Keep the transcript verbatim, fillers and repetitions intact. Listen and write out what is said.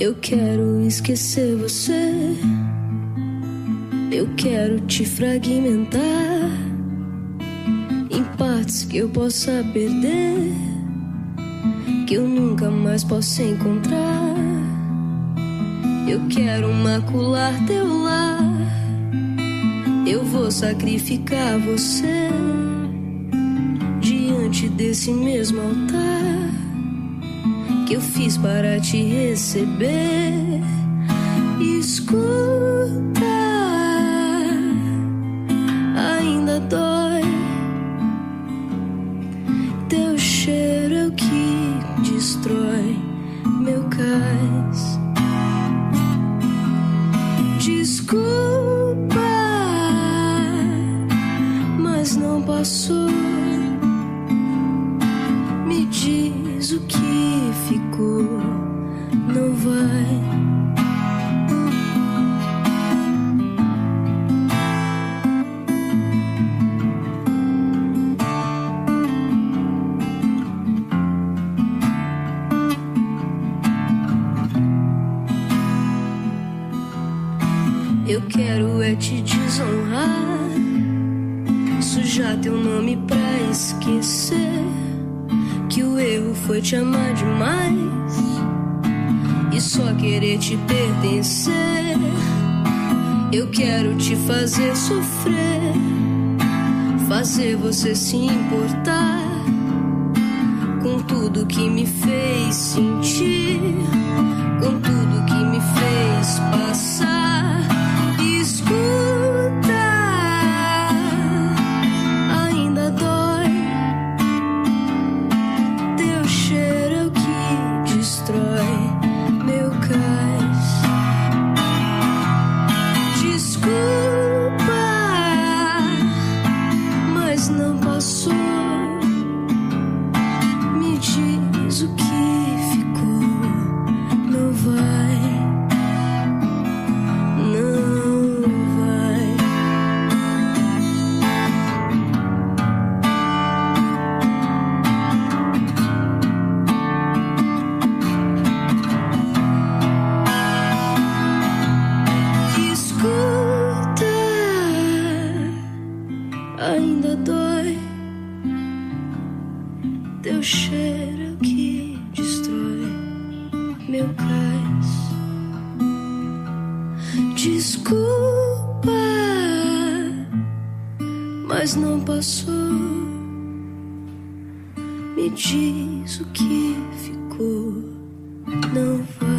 Eu quero esquecer você, eu quero te fragmentar em partes que eu possa perder, que eu nunca mais possa encontrar. Eu quero macular teu lar, eu vou sacrificar você diante desse mesmo altar que eu fiz para te receber. Escuta, ainda dói. Teu cheiro é o que destrói meu cais. Desculpa, mas não passou. Me diz o que ficou, não vai. Eu quero é te desonrar, sujar teu nome pra esquecer que o erro foi te amar demais e só querer te pertencer. Eu quero te fazer sofrer, fazer você se importar com tudo que me fez sentir, com tudo que me fez passar. Escuta, ainda dói. Teu cheiro é o que destrói meu cais. Desculpa, mas não passou. Me diz o que ficou, não vai. Ainda dói. Teu cheiro é o que destrói meu cais. Desculpa, mas não passou. Me diz o que ficou, não vai.